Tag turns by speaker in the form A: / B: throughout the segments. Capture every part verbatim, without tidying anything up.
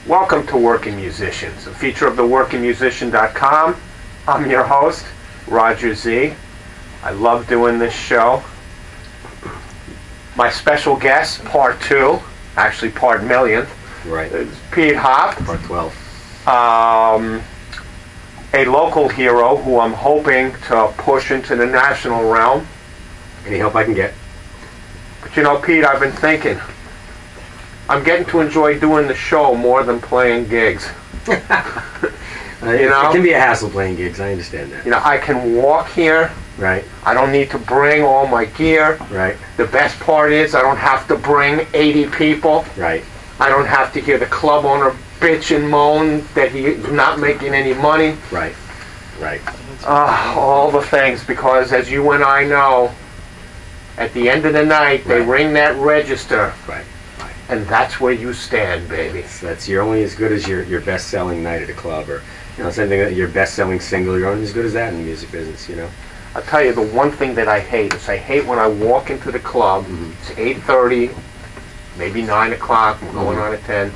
A: Welcome to Working Musicians, a feature of the working musician dot com. I'm your host, Roger Z. I love doing this show. My special guest, part two, actually part millionth,
B: right,
A: is Pete Hop.
B: Part twelve.
A: Um, a local hero who I'm hoping to push into the national realm.
B: Any help I can get.
A: But you know, Pete, I've been thinking, I'm getting to enjoy doing the show more than playing gigs.
B: uh,
A: you know?
B: It can be a hassle playing gigs, I understand that.
A: You know, I can walk here.
B: Right.
A: I don't need to bring all my gear.
B: Right.
A: The best part is I don't have to bring eighty people.
B: Right.
A: I don't have to hear the club owner bitch and moan that he's not making any money.
B: Right. Right.
A: Uh, all the things, because as you and I know, at the end of the night, they
B: Right.
A: ring that register.
B: Right. Right.
A: And that's where you stand, baby.
B: So that's you're only as good as your, your best-selling night at a club, or you know, something that your best-selling single. You're only as good as that in the music business, you know.
A: I'll tell you, the one thing that I hate is I hate when I walk into the club.
B: Mm-hmm.
A: It's eight thirty, maybe nine o'clock. We're going
B: Mm-hmm.
A: on at ten.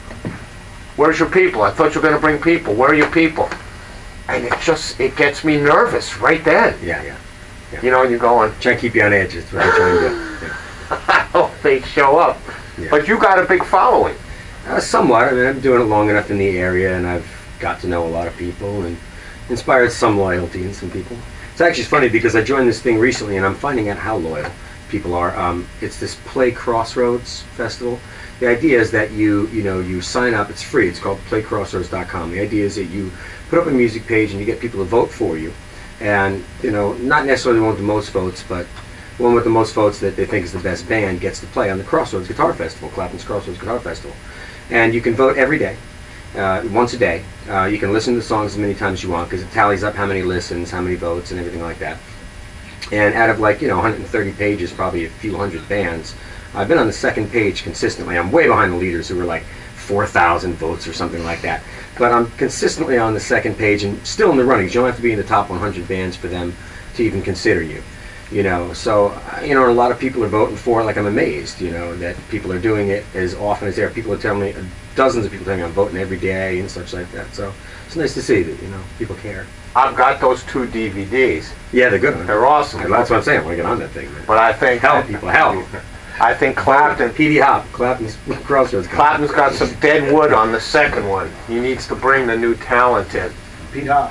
A: Where's your people? I thought you were going to bring people. Where are your people? And it just it gets me nervous right then.
B: Yeah, yeah. yeah.
A: You know, and you're going,
B: Try and keep you on edge. That's what I'm trying to do. Yeah.
A: I hope they show up.
B: Yeah.
A: But you got a big following.
B: Uh, somewhat. I mean, I'm doing it long enough in the area, and I've got to know a lot of people and inspired some loyalty in some people. It's actually funny because I joined this thing recently, and I'm finding out how loyal people are. Um, it's this Play Crossroads festival. The idea is that you, you know, you sign up. It's free. It's called play crossroads dot com. The idea is that you put up a music page and you get people to vote for you, and you know, not necessarily the one with the most votes, but the one with the most votes that they think is the best band gets to play on the Crossroads Guitar Festival, Clapton's Crossroads Guitar Festival, and you can vote every day. Uh, once a day. Uh, you can listen to the songs as many times as you want because it tallies up how many listens, how many votes, and everything like that. And out of like, you know, one hundred thirty pages, probably a few hundred bands, I've been on the second page consistently. I'm way behind the leaders who were like four thousand votes or something like that. But I'm consistently on the second page and still in the running. You don't have to be in the top one hundred bands for them to even consider you. You know, so, you know, and a lot of people are voting for it. Like, I'm amazed, you know, that people are doing it as often as there are. People are telling me, dozens of people telling me I'm voting every day and such like that. So it's nice to see that, you know, people care.
A: I've got those two D V Ds.
B: Yeah, they're good. Huh?
A: They're awesome.
B: That's what I'm saying. I want to get on that thing, man.
A: But I think
B: Help people, help.
A: I think Clapton,
B: P D Hop, Clapton's Crossroads.
A: Clapton's got some dead wood on the second one. He needs to bring the new talent in.
C: Pete Hop.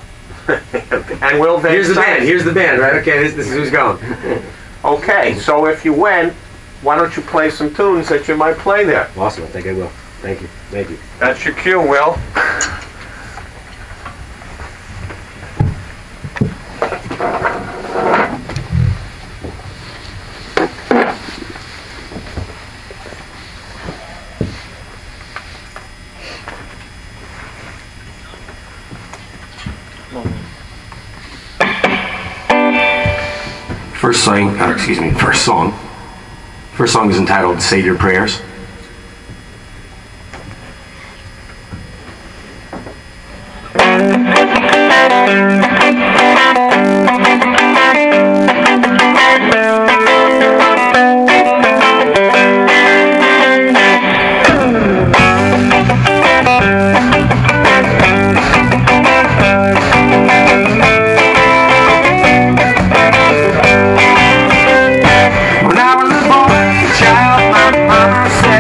A: And Will Van
B: Here's the
A: Styne.
B: band. Here's the band, right? Okay, this, this is who's going.
A: Okay, so if you win, why don't you play some tunes that you might play there?
B: Awesome. I think I will. Thank you. Thank you.
A: That's your cue, Will.
B: First song, uh, excuse me, first song. First song is entitled Save Your Prayers.
A: When I was a boy child, my mama said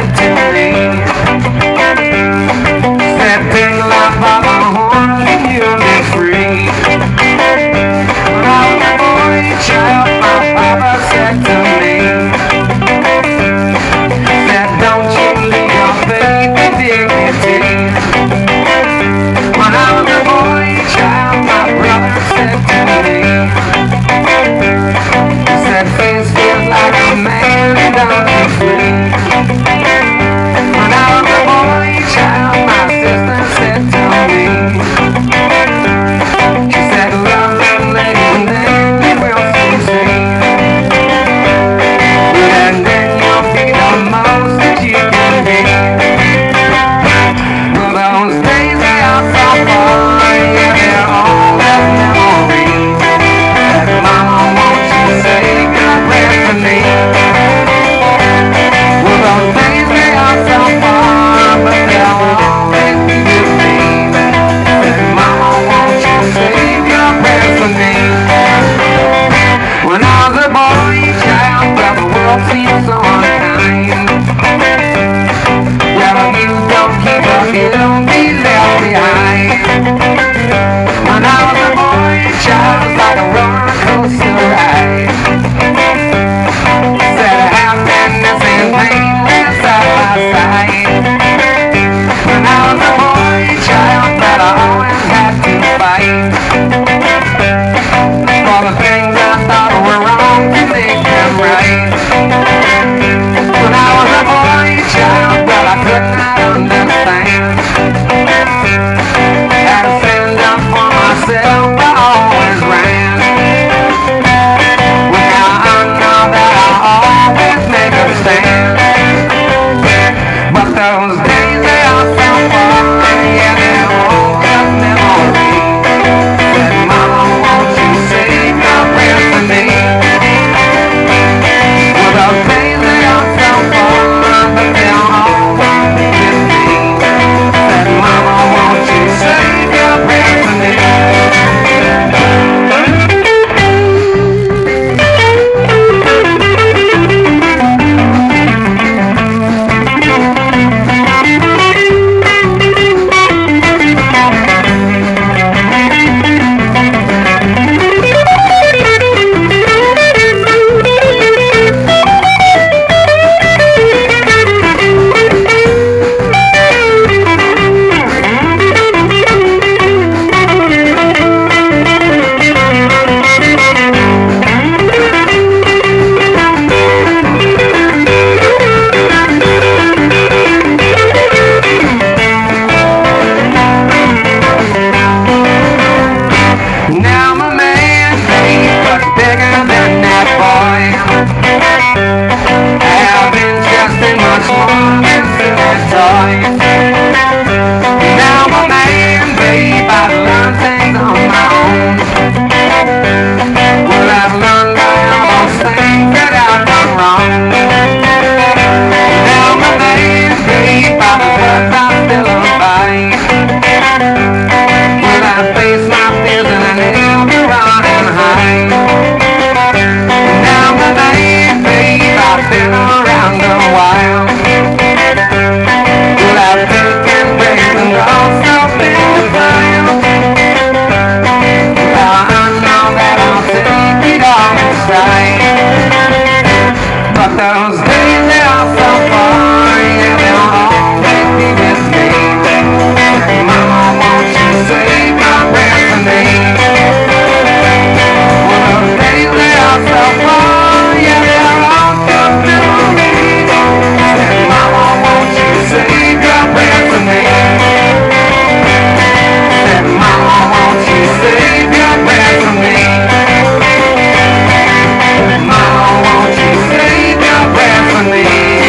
C: those days they are so far, yeah, they're all just memories. Said, Mama, won't you save your prayers for me? Well, those days they are so far, but they'll always be with me. Said, Mama, won't you save your prayers for me? Now my man, he's much bigger than that boy. Having just as much more than silly toys. Now my man, babe, I've learned things on my own. Well, I've learned all those things that I've done wrong. Now my man, babe, by the words I still abide. Well, I face my fears and I never run and hide. Now my man, babe, I've been around a while. Well, I've taken breaks and also been defiled. Well, I know that I'll take it all in stride. But those days they are so far, yeah, they'll always be with me. Mama, won't you save my prayers for me? Well, those days they are so far, yeah, they're all just memories. Said, Mama, won't you save your prayers for me? Said, Mama, won't you save your prayers for me? Mama, won't you save your prayers for me?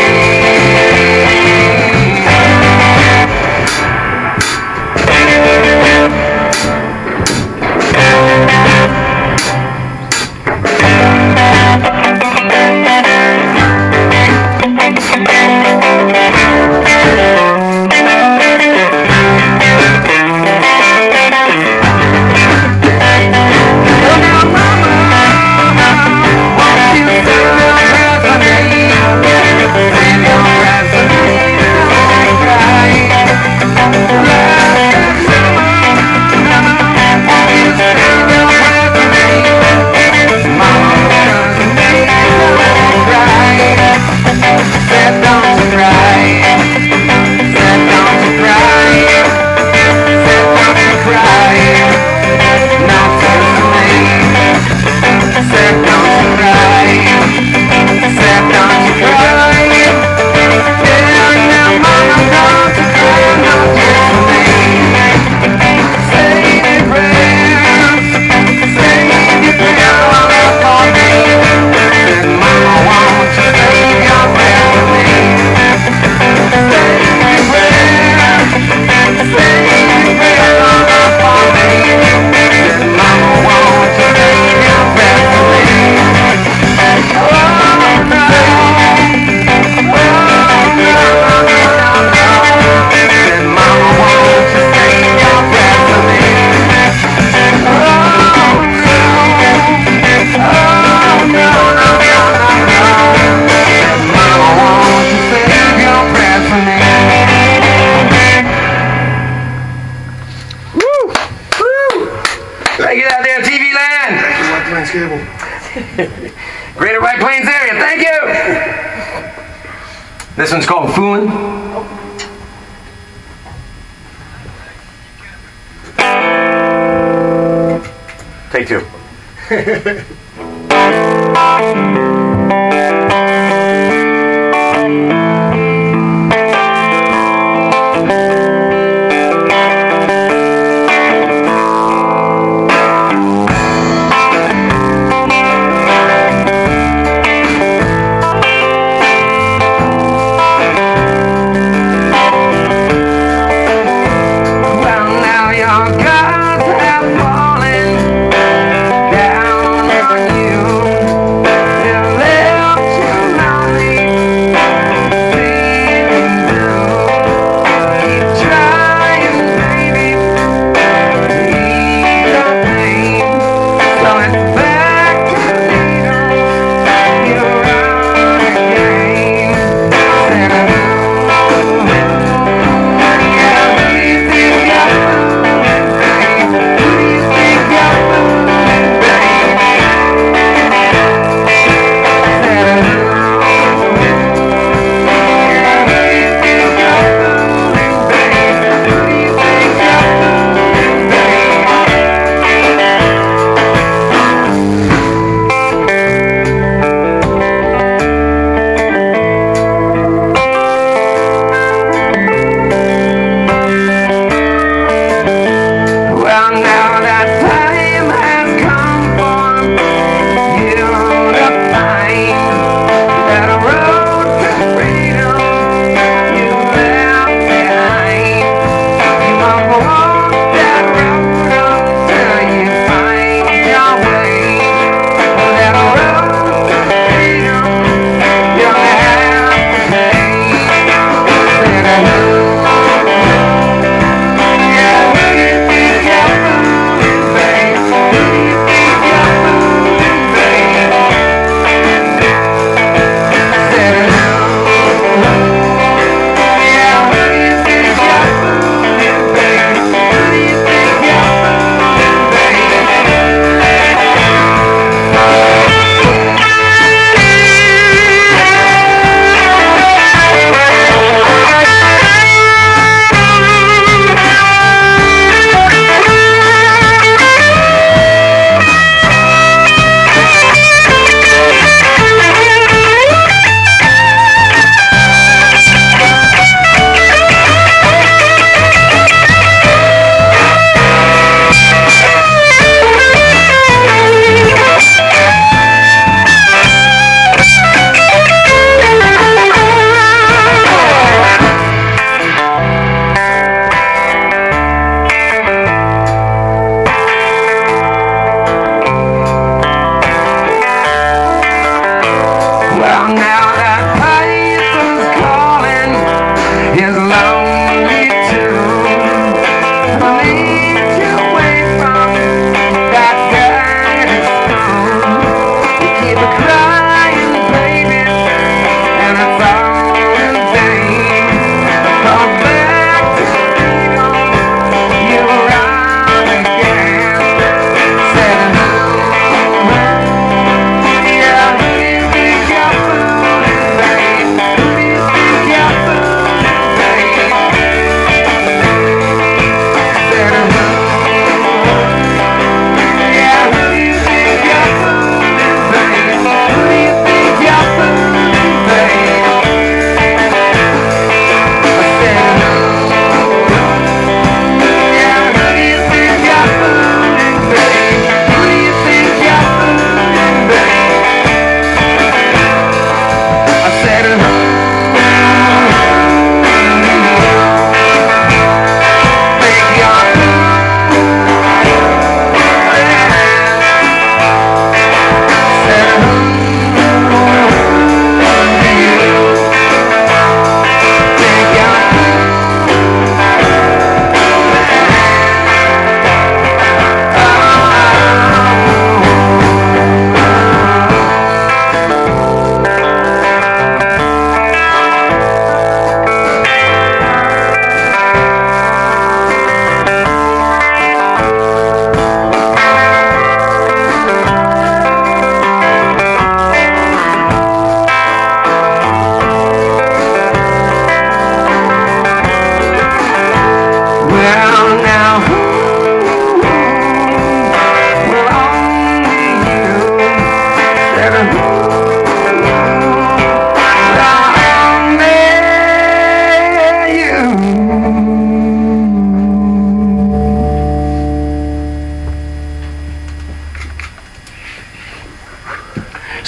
C: Greater White Plains area, thank you! This one's called Foolin'.
A: Take two.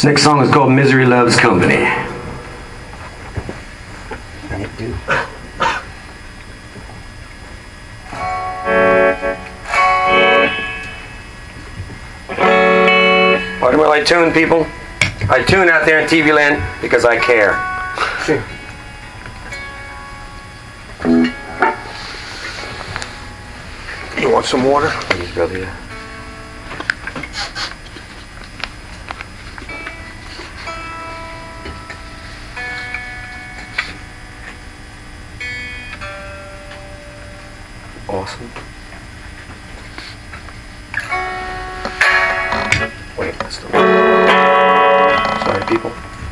B: next song is called Misery Loves Company. Pardon while I tune, people. I tune out there in T V land because I care.
A: You want some water?
B: Please, brother, yeah. Awesome. Wait, that's the one. Sorry, people.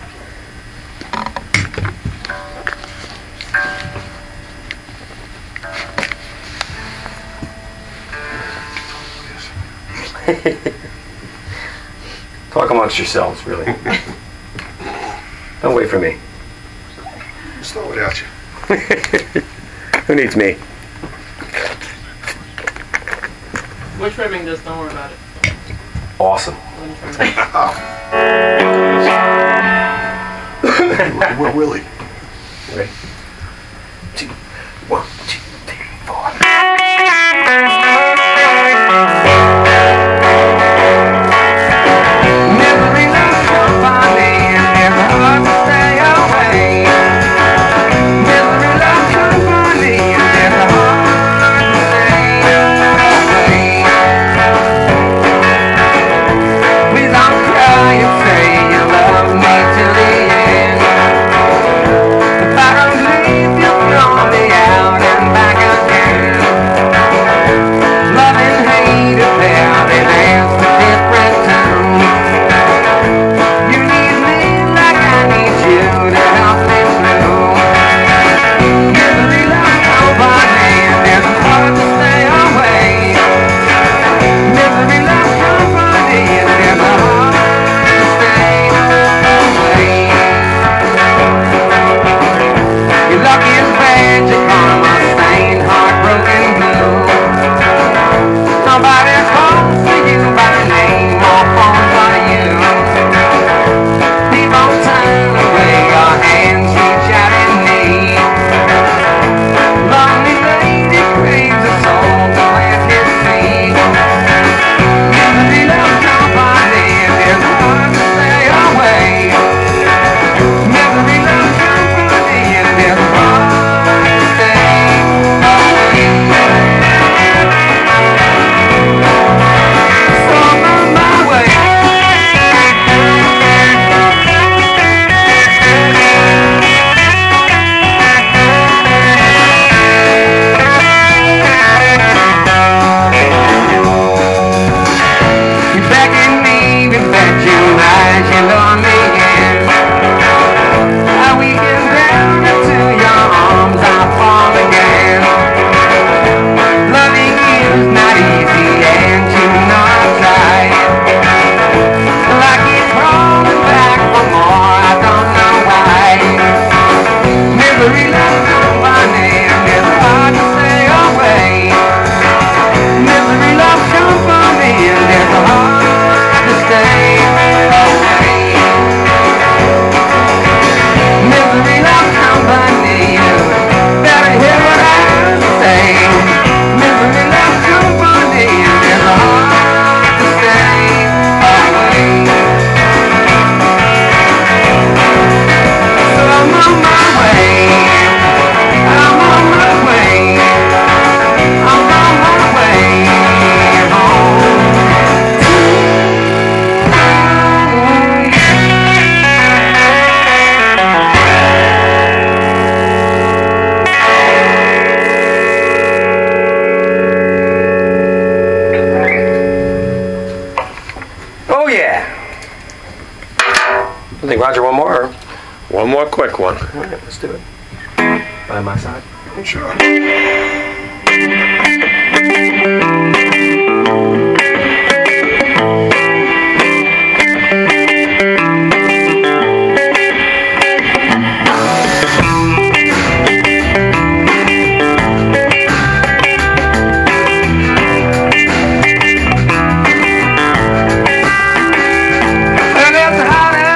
B: Talk amongst yourselves, really. Don't wait for me.
D: It's not without you.
B: Who needs me?
E: We're trimming this, don't worry about it.
B: Awesome.
E: We're trimming.
D: We're Willie.
B: Ready? Two, one, two, three, four.
C: Misery loves company and it's hard to stay away. Misery loves company and it's hard to stay away. Please don't cry and say you love me till the end. If I don't leave, you'll throw me out and back again. Love and hate affair, they dance to different tunes. You need me like I need you to help me through. Misery loves company and it's hard to stay away. Misery loves company and it's hard to stay away. You're lucky as bad, you're karma stained, heartbroken blue. Nobody calls for you by name or phone for you. People turn away, your hands reach out in need. Lonely lady craves a soul to plant his seed. Misery loves company and it's hard to stay away. Misery loves company and it's hard to stay away. So I'm on my way. You beckon me to bet you eyes, you lure me in. I weaken down into your arms, I fall again. Loving you's not easy, and you know I've tried. Like it's crawling back for more, I don't know why. Misery loves company, and it's hard to stay away. Misery loves company, and it's hard to stay away. Misery loves company, you better hear what I say. Misery loves company, and it's hard to stay away. So I'm on my way. I'm on my way. I'm on my way home.
B: Oh yeah. I think Roger, one more.
A: One more quick one.
B: All right, let's do it. By my side.
D: Sure.
C: And it's hot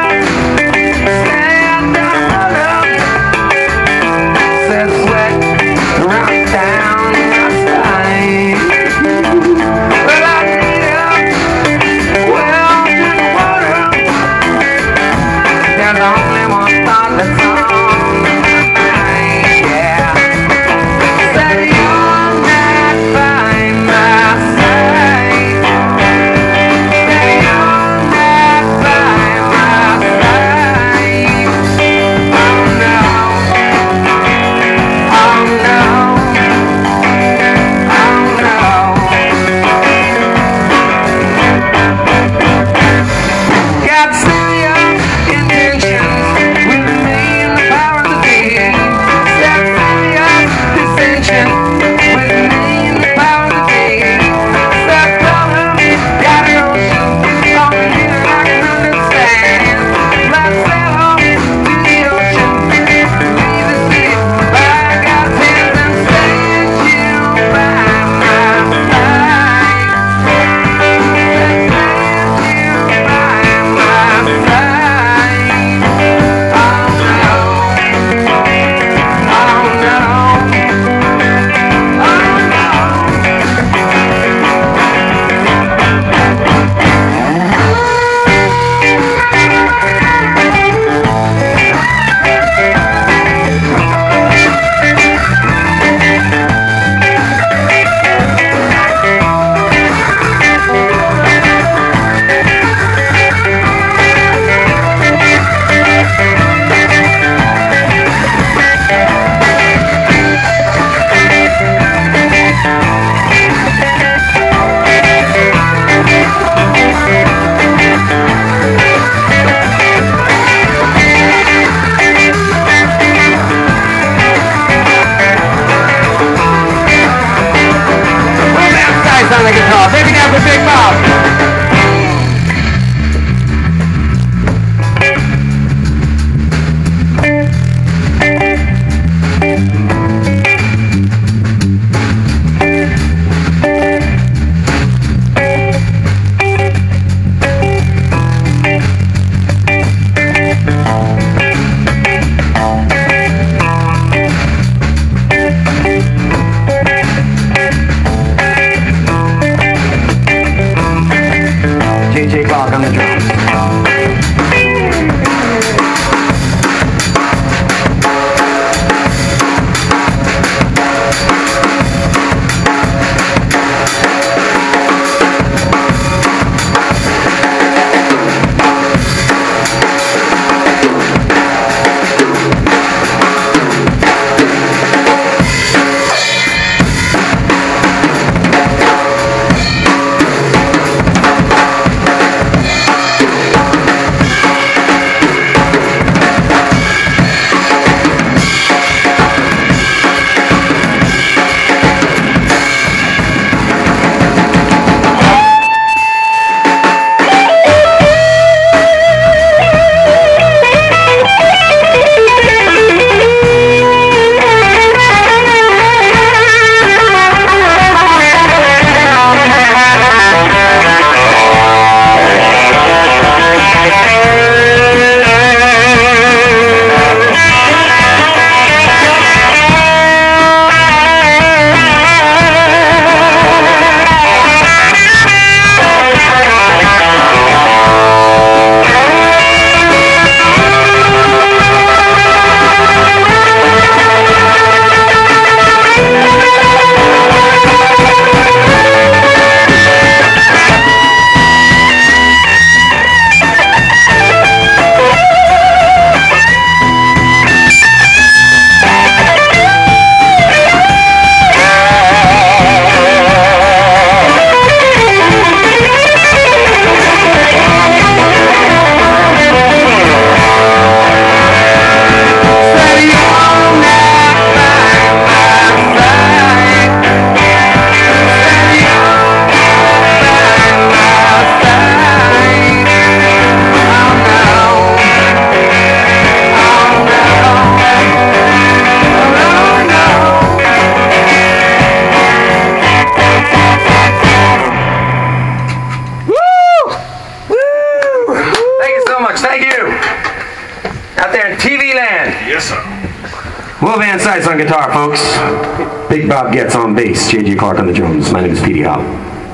B: on guitar, folks. Big Bob Getz on bass. J J Clark on the drums. My name is Petey Hop.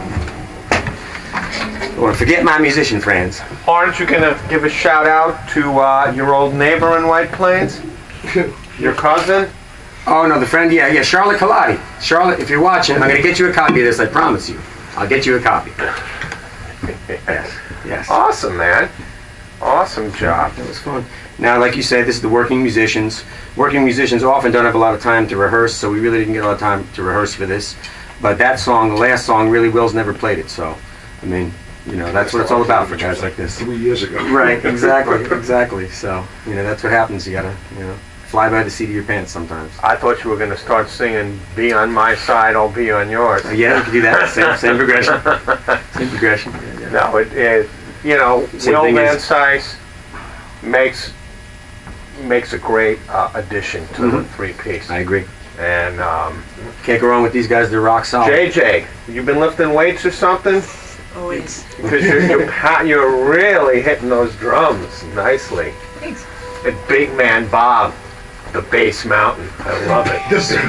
B: Or forget my musician friends.
A: Aren't you gonna give a shout out to uh, your old neighbor in White Plains? Your cousin?
B: Oh no, the friend, yeah, yeah, Charlotte Colati. Charlotte, if you're watching, I'm gonna get you a copy of this, I promise you. I'll get you a copy. Yes, yes.
A: Awesome, man. Awesome job.
B: That was fun. Now, like you said, this is the working musicians. Working musicians often don't have a lot of time to rehearse, so we really didn't get a lot of time to rehearse for this. But that song, the last song, really Will's never played it, so, I mean, you know, that's what it's all about for guys like this.
D: Three years ago.
B: Right, exactly, exactly. So, you know, that's what happens. You gotta, you know, fly by the seat of your pants sometimes.
A: I thought you were gonna start singing "Be on my side, I'll be on yours."
B: Uh, yeah, you can do that. Same, same progression. Same progression. Yeah, yeah.
A: No, it, it you know,
B: Same
A: Will
B: thing
A: Van
B: is-
A: Cise makes makes a great uh, addition to the
B: Mhm.
A: three-piece.
B: I agree.
A: And um,
B: Can't go wrong with these guys. They're rock solid.
A: J J, you been lifting weights or something?
E: Always.
A: Because you're, you're, pa- you're really hitting those drums nicely.
E: Thanks.
A: And Big Man Bob, the Bass Mountain. I love it.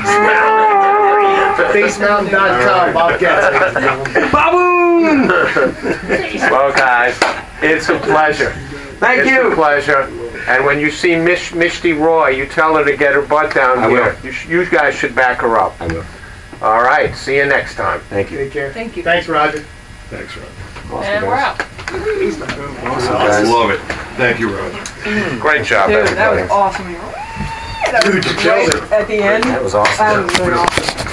F: Bass Mountain dot com, Bob Getz.
B: Baboon!
A: Well, guys, it's a pleasure.
B: Thank
A: it's
B: you.
A: a pleasure. And when you see Mish, Mishti Roy, you tell her to get her butt down
B: I
A: here.
B: will.
A: You, sh- you guys should back her up.
B: I will.
A: All right. See you next time.
B: Thank you.
F: Take care.
E: Thank you.
F: Thanks, Roger.
D: Thanks, Roger.
B: Awesome,
E: And we're
B: guys.
E: out.
B: Awesome, guys.
D: Love it. Thank you, Roger.
A: Great job,
E: Dude, that
A: everybody.
E: was awesome.
F: Dude, you killed it.
E: At the end,
B: That was awesome.
E: that was really awesome.